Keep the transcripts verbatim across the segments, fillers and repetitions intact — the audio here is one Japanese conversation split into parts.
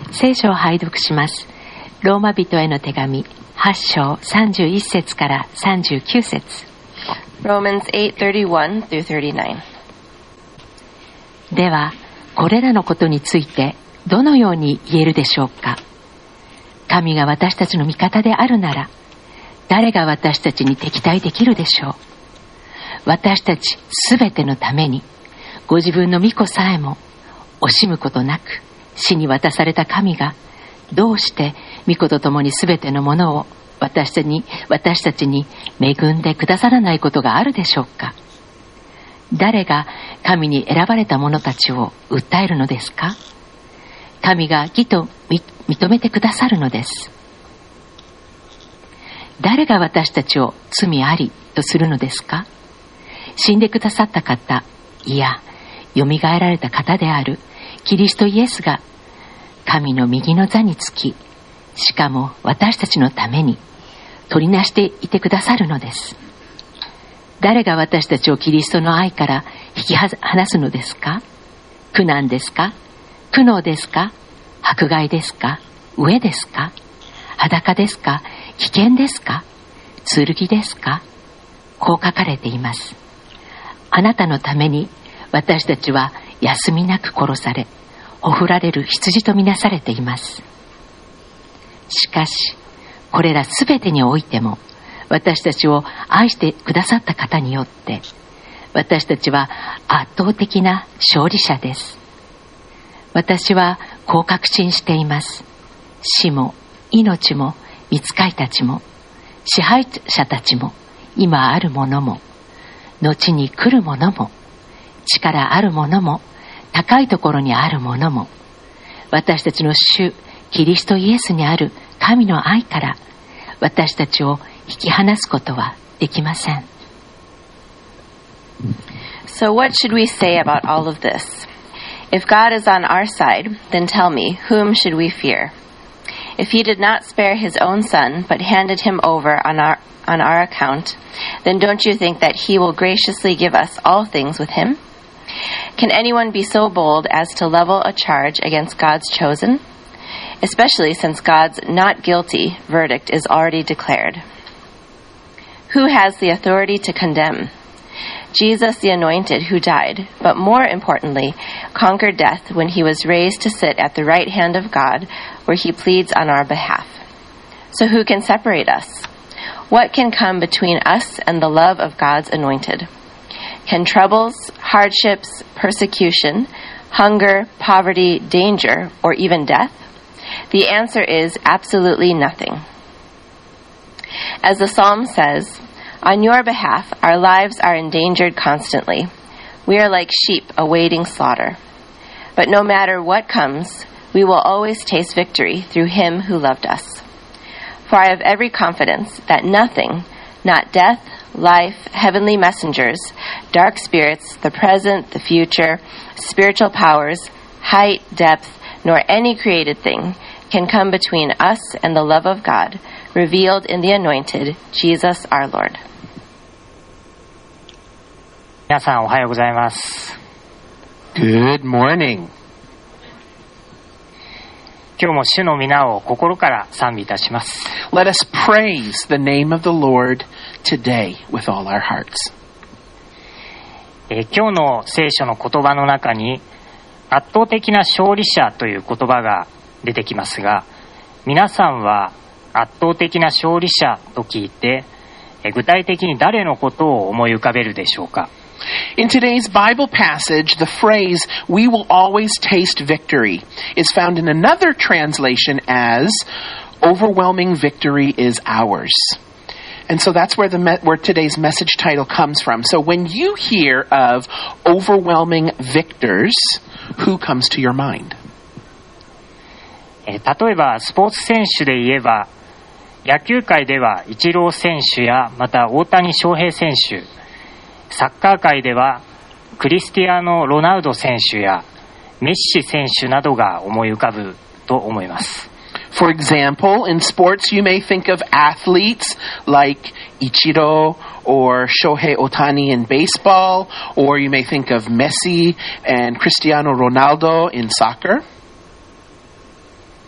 聖書を拝読します。ローマ人への手紙はち章さんじゅういち節からさんじゅうきゅう節。 Romans eight thirty-one through thirty-nine。 ではこれらのことについてどのように言えるでしょうか。神が私たちの味方であるなら、誰が私たちに敵対できるでしょう。私たちすべてのために、ご自分の御子さえも惜しむことなく死に渡された神が、どうして御子と共にすべてのものを私たちに、私たちに恵んでくださらないことがあるでしょうか。誰が神に選ばれた者たちを訴えるのですか。神が義と認めてくださるのです。誰が私たちを罪ありとするのですか。死んでくださった方、いや、よみがえられた方であるキリストイエスが、神の右の座につき、しかも私たちのために取りなしていてくださるのです。誰が私たちをキリストの愛から引き離すのですか。苦難ですか。苦悩ですか。迫害ですか。飢えですか。裸ですか。危険ですか。剣ですか。こう書かれています。あなたのために私たちは休みなく殺され、ほふられる羊とみなされています。しかしこれらすべてにおいても、私たちを愛してくださった方によって私たちは圧倒的な勝利者です。私はこう確信しています。死も命も御使いたちも支配者たちも今あるものも後に来るものも力あるものも高いところにあるものも、私たちの主キリストイエスにある神の愛から私たちを引き離すことはできません。 So what should we say about all of this? If God is on our side, then tell me, whom should we fear? If he did not spare his own son, but handed him over on our, on our account, then don't you think that he will graciously give us all things with him? Can anyone be so bold as to level a charge against God's chosen? Especially since God's not guilty verdict is already declared. Who has the authority to condemn? Jesus the Anointed, who died, but more importantly, conquered death when he was raised to sit at the right hand of God, where he pleads on our behalf. So who can separate us? What can come between us and the love of God's Anointed? Can troubles, hardships, persecution, hunger, poverty, danger, or even death? The answer is absolutely nothing. As the psalm says, on your behalf, our lives are endangered constantly. We are like sheep awaiting slaughter. But no matter what comes, we will always taste victory through him who loved us. For I have every confidence that nothing, not death, life, heavenly messengers, dark spirits, the present, the future, spiritual powers, height, depth, nor any created thing can come between us and the love of God, revealed in the Anointed, Jesus our Lord. 皆さんおはようございます。 Good morning. 今日も主の皆を心から賛美いたします。 Let us praise the name of the Lord today with all our hearts. えー、今日の聖書の言葉の中に圧倒的な勝利者という言葉が出てきますが、皆さんは圧倒的な勝利者と聞いて、えー、具体的に誰のことを思い浮かべるでしょうか。 In today's Bible passage, the phrase, we will always taste victory, is found in another translation as, overwhelming victory is ours. And so that's where the me- where today's message title comes from. So when you hear of overwhelming victors, who comes to your mind? えー、例えばスポーツ選手で言えば、野球界ではイチロー選手やまた大谷翔平選手、サッカー界ではクリスティアーノ・ロナウド選手やメッシ選手などが思い浮かぶと思います。 For example, in sports you may think of athletes like Ichiro or Shohei Ohtani in baseball, or you may think of Messi and Cristiano Ronaldo in soccer.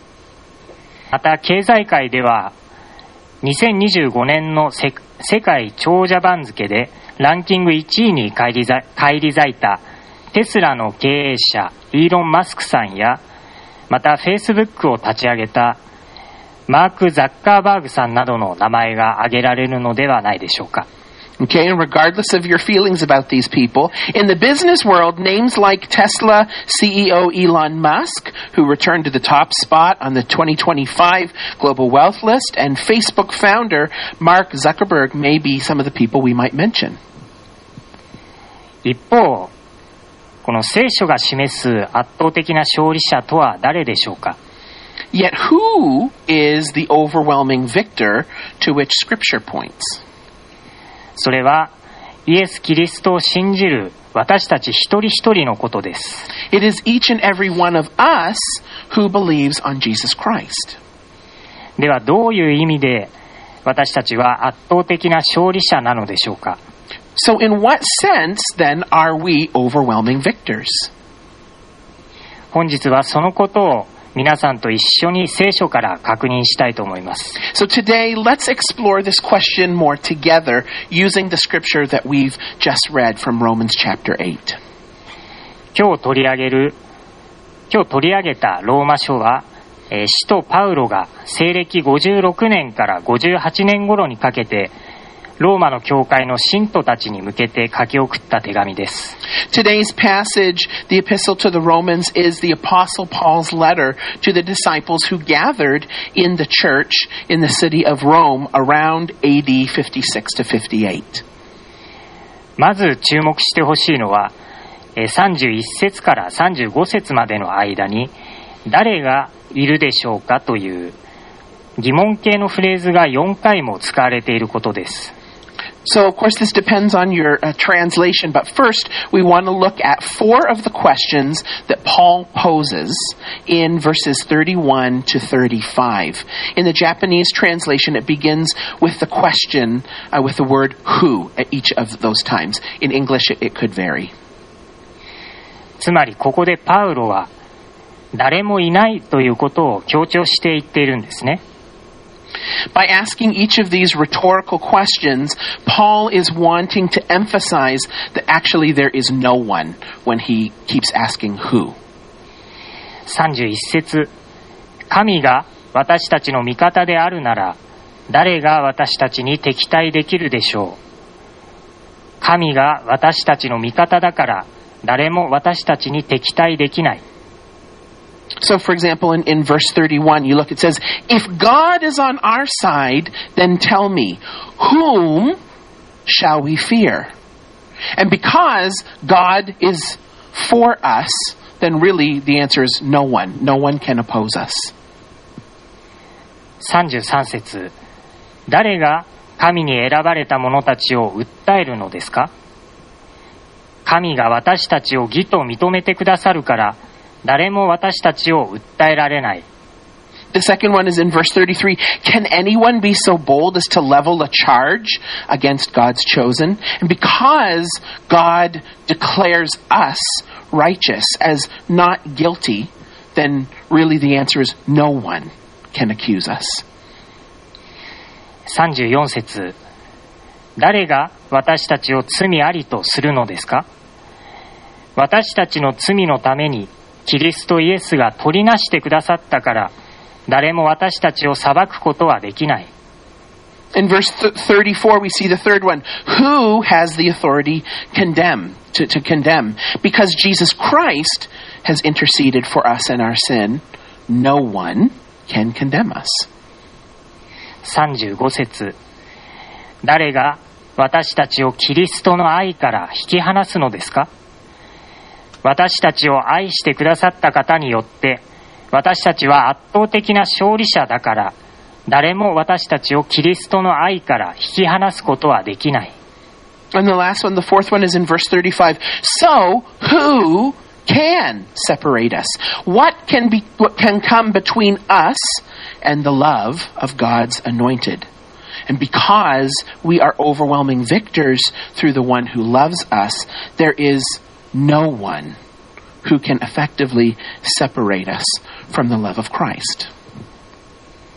また経済界ではにせんにじゅうごねんの世界長者番付でランキングいちいに返り咲いたテスラの経営者イーロン・マスクさんや、またフェイスブックを立ち上げたマーク・ザッカーバーグさんなどの名前が挙げられるのではないでしょうか。 Okay, and regardless of your feelings about these people, in the business world, names like Tesla C E O Elon Musk, who returned to the top spot on the twenty twenty-five Global Wealth List, and Facebook founder Mark Zuckerberg may be some of the people we might mention. 一方、この聖書が示す圧倒的な勝利者とは誰でしょうか。 Yet who is the overwhelming victor to which Scripture points? それはイエス・キリストを信じる私たち一人一人のことです。 It is each and every one of us who believes on Jesus Christ. ではどういう意味で私たちは圧倒的な勝利者なのでしょうか。 So in what sense then are we overwhelming victors? 本日はそのことを皆さんと一緒に聖書から確認したいと思います。 So today, let's explore this question more together using the scripture that we've just read from Romans chapter eight. 今日取り上げる、今日取り上げたローマ書は、えー、使徒パウロが西暦ごじゅうろくねんからごじゅうはちねん頃にかけてローマの教会の信徒たちに向けて書き送った手紙です。 Today's passage, the epistle to the Romans, is the Apostle Paul's letter to the disciples who gathered in the church in the city of Rome around A D fifty-six to fifty-eight. まず注目してほしいのは、さんじゅういっ節からさんじゅうご節までの間に誰がいるでしょうかという疑問形のフレーズがよんかいも使われていることです。 So, of course, this depends on your uh, translation, but first we want to look at four of the questions that Paul poses in verses thirty-one to thirty-five. In the Japanese translation, it begins with the question, uh, with the word who at each of those times. In English, it, it could vary. つまりここでパウロは誰もいないということを強調して言っているんですね。 By asking each of these rhetorical questions, Paul is wanting to emphasize that actually there is no one when he keeps asking who. さんじゅういっ節、神が私たちの味方であるなら、誰が私たちに敵対できるでしょう。神が私たちの味方だから、誰も私たちに敵対できない。 So, for example, in, in verse thirty-one, you look, it says, If God is on our side, then tell me, whom shall we fear? And because God is for us, then really the answer is no one. No one can oppose us. さんじゅうさん節、誰が神に選ばれた者たちを訴えるのですか？神が私たちを義と認めてくださるから、誰も私たちを訴えられない。 The second one is in verse thirty-three. Can anyone be so bold as to level a charge against God's chosen? And because God declares us righteous as not guilty, then really the answer is no one can accuse us. さんじゅうよん節、誰が私たちを罪ありとするのですか？私たちの罪のためにキリストイエスが取りなしてくださったから誰も私たちを裁くことはできない。 In verse thirty-four, we see the third one. Who has the authority condemn, to, to condemn? Because Jesus Christ has interceded for us in our sin, no one can condemn us. さんじゅうご節、誰が私たちをキリストの愛から引き離すのですか？私たちを愛してくださった方によって私たちは圧倒的な勝利者だから誰も私たちをキリストの愛から引き離すことはできない。 And the last one, the fourth one is in verse thirty-five. So who can separate us? What can be, what can come between us and the love of God's anointed? And because we are overwhelming victors through the one who loves us, there is no one who can effectively separate us from the love of Christ.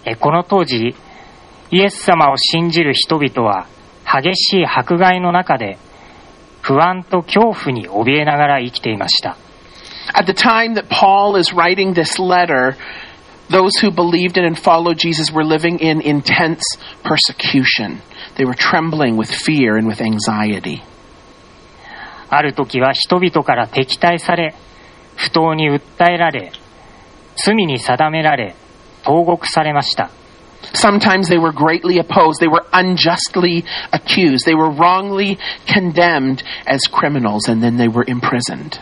この当時、イエス様を信じる人々は激しい迫害の中で不安と恐怖に怯えながら生きていました。 At the time that Paul is writing this letter, those who believed in and followed Jesus were living in intense persecution. They were trembling with fear and with anxiety. ある時は人々から敵対され、不当に訴えられ、罪に定められ、投獄されました。 Sometimes they were greatly opposed. They were unjustly accused. They were wrongly condemned as criminals, and then they were imprisoned.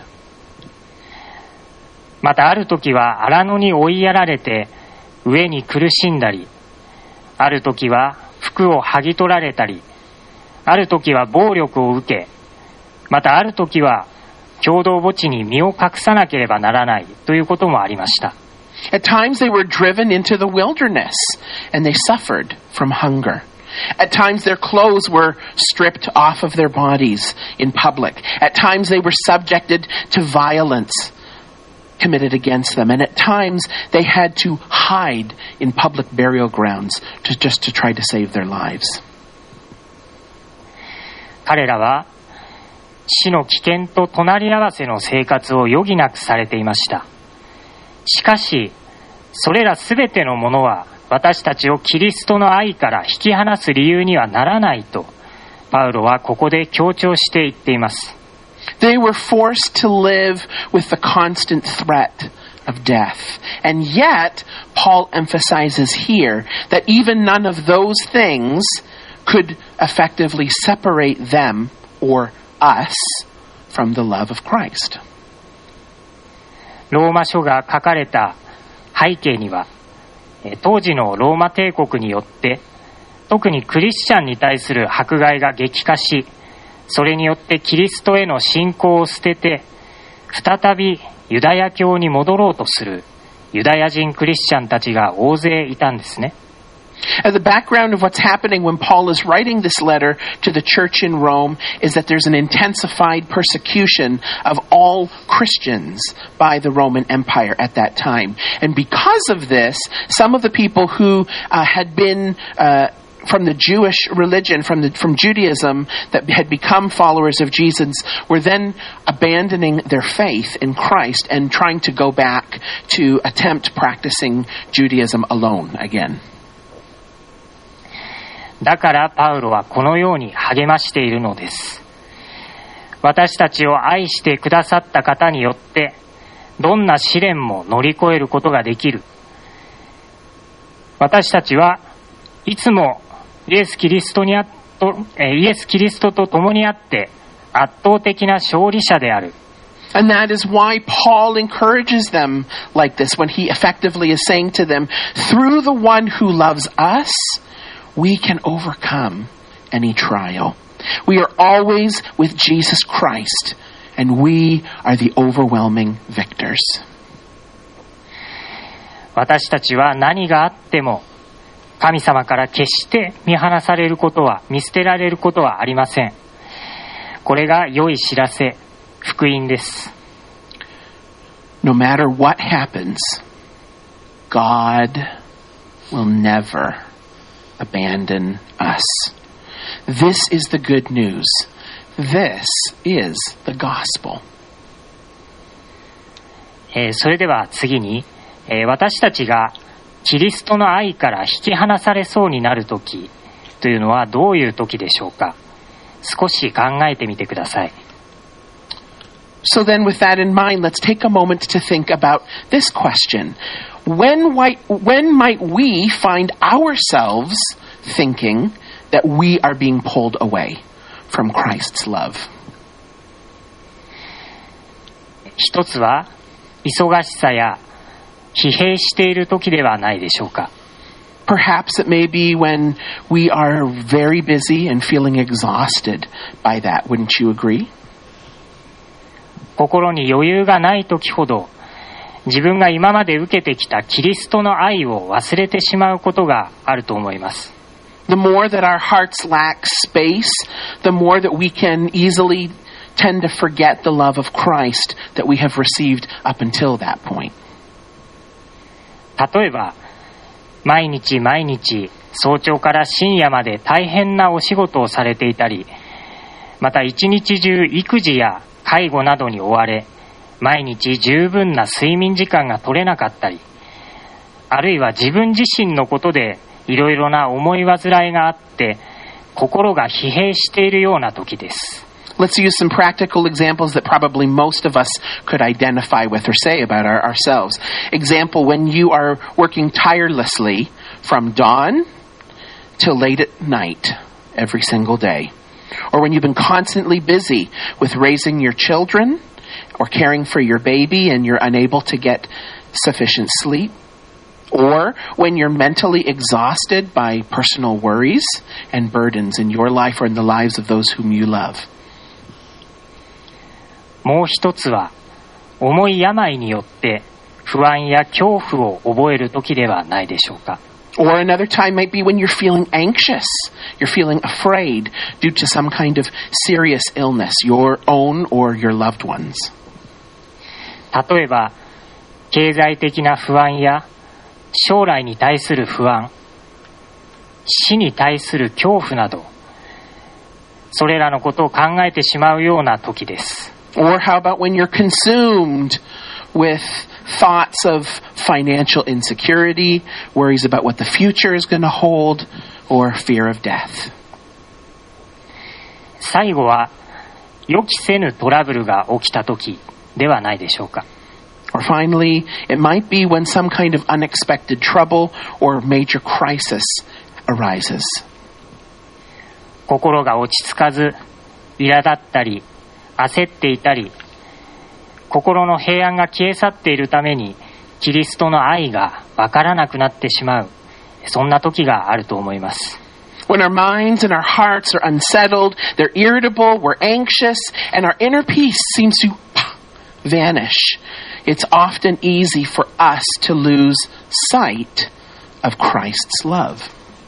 またある時は荒野に追いやられて飢えに苦しんだり、ある時は服を剥ぎ取られたり、ある時は暴力を受け、またある時は共同墓地に身を隠さなければならないということもありました。 At times they were driven into the wilderness and they suffered from hunger. At times their clothes were stripped off of their bodies in public. At times they were subjected to violence committed against them. And at times they had to hide in public burial grounds to, just to try to save their lives. 彼らは死の危険と隣り合わせの生活を余儀なくされていました。しかし、それらすべてのものは私たちをキリストの愛から引き離す理由にはならないと、パウロはここで強調して言っています。 They were forced to live with the constant threat of death. And yet, Paul emphasizes here that even none of those things could effectively separate them or us from the love of Christ. ローマ書が書かれた背景には、当時のローマ帝国によって特にクリスチャンに対する迫害が激化し、それによってキリストへの信仰を捨てて再びユダヤ教に戻ろうとするユダヤ人クリスチャンたちが大勢いたんですね。 And the background of what's happening when Paul is writing this letter to the church in Rome is that there's an intensified persecution of all Christians by the Roman Empire at that time. And because of this, some of the people who uh, had been uh, from the Jewish religion, from the from Judaism, that had become followers of Jesus, were then abandoning their faith in Christ and trying to go back to attempt practicing Judaism alone again. だからパウロはこのように励ましているのです。私たちを愛してくださった方によってどんな試練も乗り越えることができる。私たちはいつもイエス・キリストにあっとイエス・キリストと共にあって圧倒的な勝利者である。 And that is why Paul encourages them like this when he effectively is saying to them, through the one who loves us, we can overcome any trial. We are always with Jesus Christ, and we are the overwhelming victors. 私たちは何があっても神様から決して見放されることは、見捨てられることはありません。これが良い知らせ、福音です。 No matter what happens, God will never abandon us. This is the good news. This is the gospel. えー、それでは次に、えー、私たちがキリストの愛から引き離されそうになるときというのはどういうときでしょうか。少し考えてみてください。 So then with that in mind, let's take a moment to think about this question. When, might, when might we find ourselves thinking that we are being pulled away from Christ's love? 一つは忙しさや疲弊している時ではないでしょうか。 Perhaps it may be when we are very busy and feeling exhausted by that. Wouldn't you agree? 心に余裕がない時ほど自分が今まで受けてきたキリストの愛を忘れてしまうことがあると思います。 The more that our hearts lack space, the more that we can easily tend to forget the love of Christ that we have received up until that point. 例えば、 毎日毎日早朝から深夜まで大変なお仕事をされていたり、また一日中育児や介護などに追われ、毎日十分な睡眠時間が取れなかったり、あるいは自分自身のことでいろいろな思い煩いがあって心が疲弊しているような時です。 Let's use some practical examples that probably most of us could identify with or say about our, ourselves. Example, when you are working tirelessly from dawn till late at night every single day. Or when you've been constantly busy with raising your children or caring for your baby and you're unable to get sufficient sleep. Or when you're mentally exhausted by personal worries and burdens in your life or in the lives of those whom you love. もう一つは、重い病によって不安や恐怖を覚える時ではないでしょうか。 Or another time might be when you're feeling anxious, you're feeling afraid due to some kind of serious illness, your own or your loved ones. 例えば、経済的な不安や将来に対する不安、死に対する恐怖など、それらのことを考えてしまうような時です。 Or how about when you're consumed with thoughts of financial insecurity, worries about what the future is going to hold, or fear of death. 最後は予期せぬトラブルが起きた時ではないでしょうか。 Or finally, it might be when some kind of unexpected trouble or major crisis arises. 心が落ち着かず、苛立ったり、焦っていたり、心の平安が消え去っているために、キリストの愛がわからなくなってしまう、そんな時があると思います。 When our minds and our hearts are unsettled, they're irritable, we're anxious, and our inner peace seems to vanish. It's often easy for us to lose sight of Christ's love.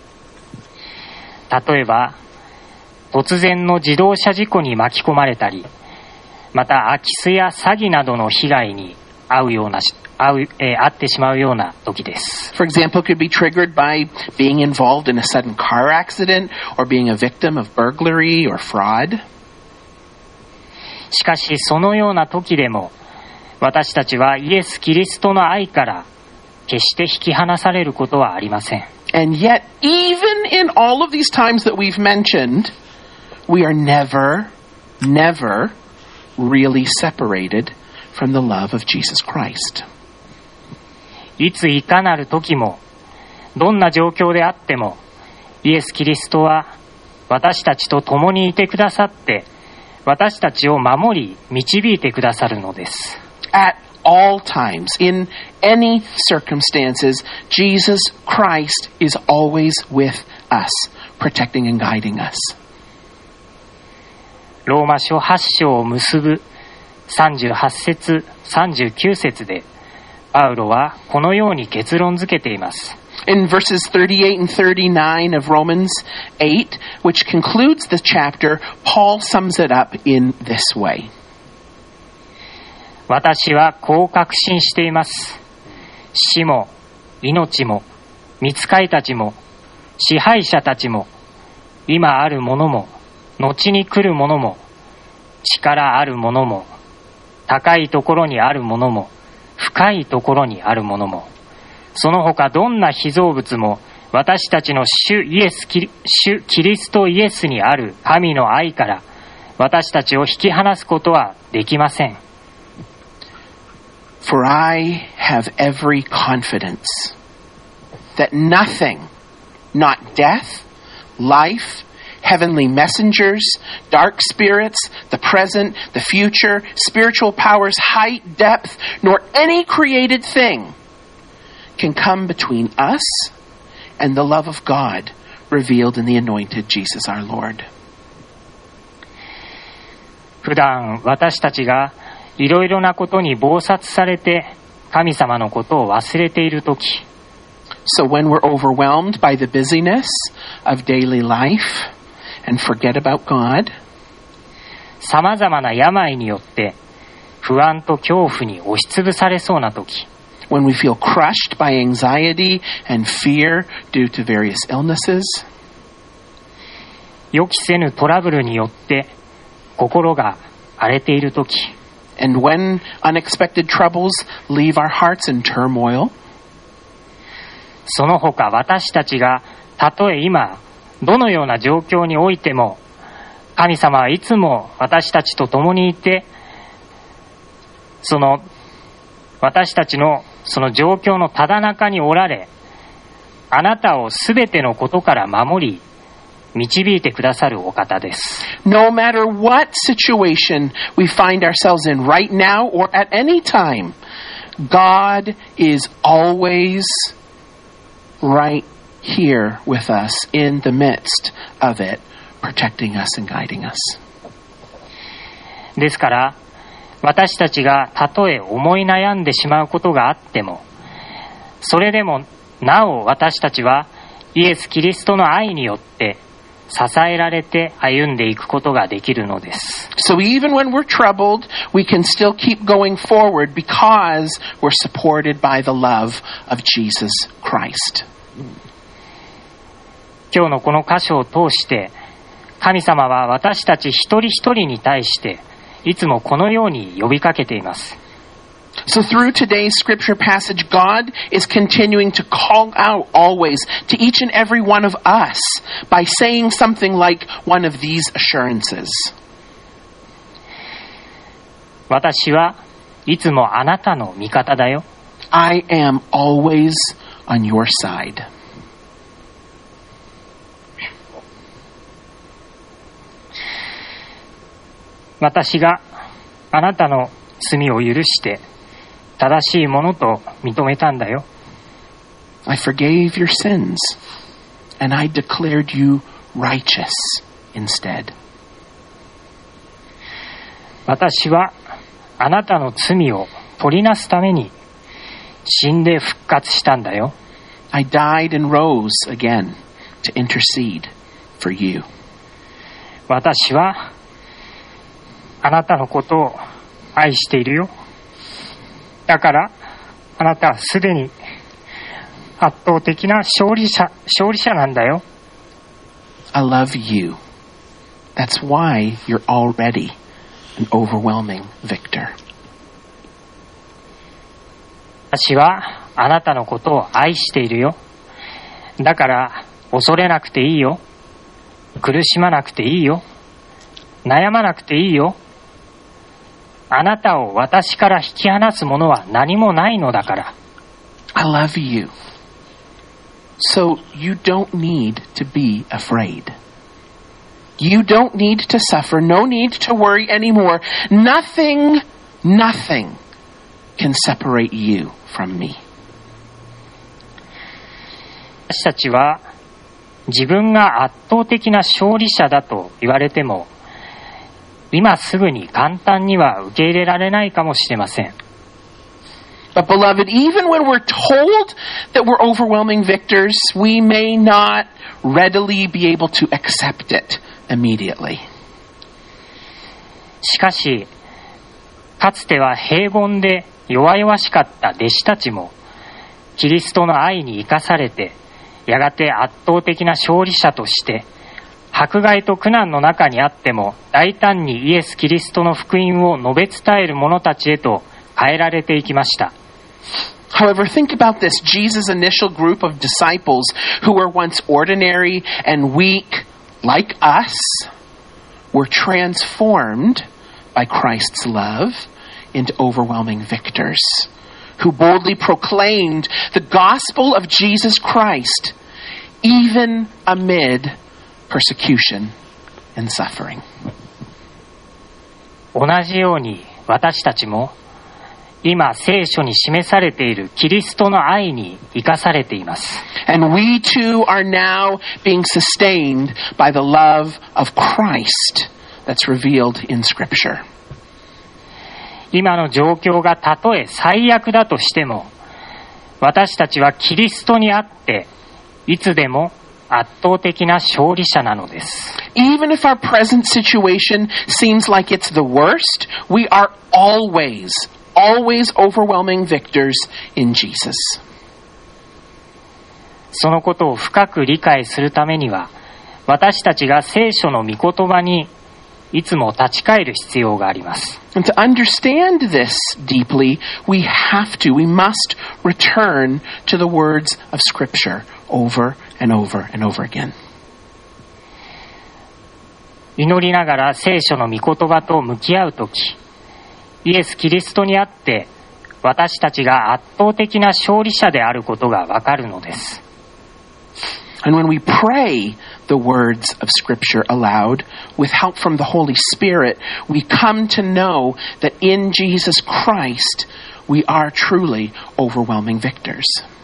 例えば、突然の自動車事故に巻き込まれたり、また空き巣や詐欺などの被害に遭うような、遭う、えー、遭ってしまうような時です。 For example, it could be triggered by being involved in a sudden car accident or being a victim of burglary or fraud. しかしそのような時でも、私たちはイエス・キリストの愛から決して引き離されることはありません。 And yet, even in all of these times that we've mentioned, we are never, never really separated from the love of Jesus Christ. いついかなる時も、どんな状況であっても、イエス・キリストは私たちと共にいてくださって、私たちを守り、導いてくださるのです。 At all times, in any circumstances, Jesus Christ is always with us, protecting and guiding us. ローマ書はち章を結ぶさんじゅうはち節、さんじゅうきゅう節で、パウロはこのように結論付けています。 In verses thirty-eight and thirty-nine of Romans eight, which concludes the chapter, Paul sums it up in this way. 私はこう確信しています。死も、命も、御使いたちも、支配者たちも、今あるものも、後に来るものも、力あるものも、高いところにあるものも、深いところにあるものも、その他どんな被造物も、私たちの主イエスキリ、主キリストイエスにある神の愛から、私たちを引き離すことはできません。 For I have every confidence that nothing, not death, life, heavenly messengers, dark spirits, the present, the future, spiritual powers, height, depth, nor any created thing can come between us and the love of God revealed in the anointed Jesus our Lord. 普段私たちがいろいろなことに忙殺されて神様のことを忘れているとき、 So when we're overwhelmed by the busyness of daily life and forget about God, さまざまな病によって不安と恐怖に押しつぶされそうなとき、 when we feel crushed by anxiety and fear due to various illnesses, 予期せぬトラブルによって心が荒れているとき、 and when unexpected troubles leave our hearts in turmoil, その他私たちがたとえ今どのような状況においても、神様はいつも私たちと共にいて、その私たちのその状況のただ中におられ、あなたをすべてのことから守り導いてくださるお方です。 no matter what situation we find ourselves in right now or at any time, God is always right here with us in the midst of it, protecting us and guiding us. ですから私たちがたとえ思い悩んでしまうことがあっても、それでもなお私たちはイエス・キリストの愛によって支えられて歩んでいくことができるのです。 So even when we're troubled, we can still keep going forward because we're supported by the love of Jesus Christ. 今日のこの箇所を通して神様は私たち一人一人に対していつもこのように呼びかけています。 So through today's scripture passage, God is continuing to call out always to each and every one of us by saying something like one of these assurances. 私はいつもあなたの味方だよ。 I am always on your side. 私があなたの罪を許して正しいものと認めたんだよ。 I forgave your sins, and I declared you righteous instead. 私はあなたの罪を取りなすために死んで復活したんだよ。 I died and rose again to intercede for you. 私はあなたのことを愛しているよ。だからあなたはすでに圧倒的な勝利者、勝利者なんだよ。 I love you. That's why you're already an overwhelming victor. 私はあなたのことを愛しているよ。だから恐れなくていいよ。苦しまなくていいよ。悩まなくていいよ。あなたを私から引き離すものは何もないのだから。 I love you. So you don't need to be afraid. You don't need to suffer. No need to worry anymore. Nothing, nothing can separate you from me. 私たちは自分が圧倒的な勝利者だと言われても、今すぐに簡単には受け入れられないかもしれません。 But beloved, even when we're told that we're overwhelming victors, we may not readily be able to accept it immediately. しかし、かつては平凡で弱々しかった弟子たちも、キリストの愛に生かされて、やがて圧倒的な勝利者として、迫害と苦難の中にあっても大胆にイエス・キリストの福音を述べ伝える者たちへと変えられていきました。 However, think about this. Jesus' initial group of disciples who were once ordinary and weak like us were transformed by Christ's love into overwhelming victors who boldly proclaimed the gospel of Jesus Christ even amid persecution and suffering. 同じように私たちも今聖書に示されているキリストの愛に生かされています。 And we too are now being sustained by the love of Christ that's revealed in Scripture. 今の状況がたとえ最悪だとしても、私たちはキリストにあっていつでも圧倒的な勝利者なのです。 Even if our present situation seems like it's the worst, we are always, always overwhelming victors in Jesus. そのことを深く理解するためには、私たちが聖書の御言葉にいつも立ち返る必要があります。 And to understand this deeply, we have to, we must return to the words of Scripture over and over and over again. 祈りながら聖書の御言葉と向き合うとき、イエス・キリストにあって私たちが圧倒的な勝利者であることがわかるのです。 And when we pray the words of Scripture aloud, with help from the Holy Spirit, we come to know that in Jesus Christ, we are truly overwhelming victors.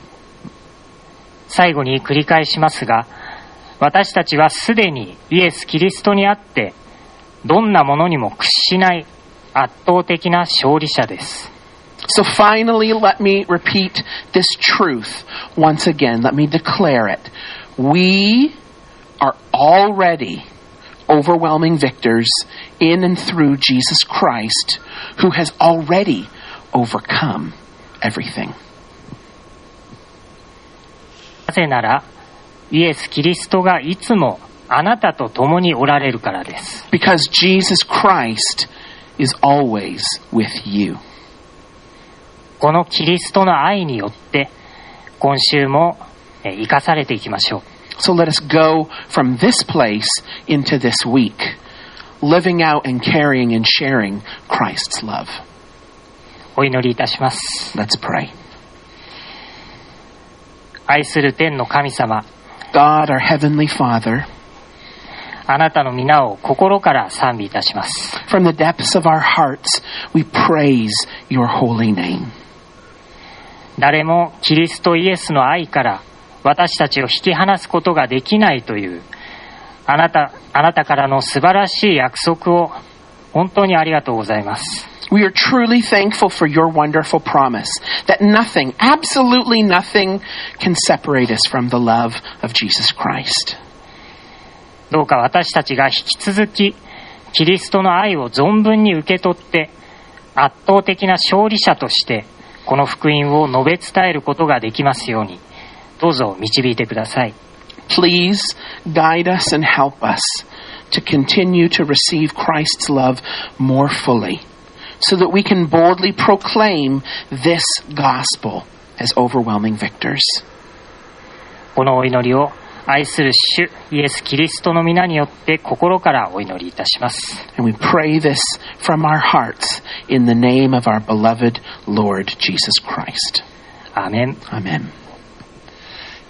最後に繰り返しますが、私たちはすでにイエス・キリストにあって、どんなものにも屈しない圧倒的な勝利者です。 So finally, let me repeat this truth once again. Let me declare it. We are already overwhelming victors in and through Jesus Christ, who has already overcome everything. なぜなら、イエス・キリストがいつもあなたと共におられるからです。 Because Jesus Christ is always with you. このキリストの愛によって、今週も生かされていきましょう。 So let us go from this place into this week, living out and carrying and sharing Christ's love. お祈りいたします。 Let's pray. 愛する天の神様、 God, our heavenly Father, あなたの皆を心から賛美いたします。 from the depths of our hearts, we praise your holy name. 誰もキリストイエスの愛から私たちを引き離すことができないというあなた、あなたからの素晴らしい約束を本当にありがとうございます。 We are truly thankful for your wonderful promise that nothing, absolutely nothing, can separate us from the love of Jesus Christ. どうか私たちが引き続きキリストの愛を存分に受け取って圧倒的な勝利者としてこの福音を述べ伝えることができますように、どうぞ導いてください。 Please guide us and help us to continue to receive Christ's love more fully, so that we can boldly proclaim this gospel as overwhelming victors. このお祈りを愛する主イエス・キリストの皆によって心からお祈りいたします。 And we pray this from our hearts in the name of our beloved Lord Jesus Christ. アーメン。 Amen.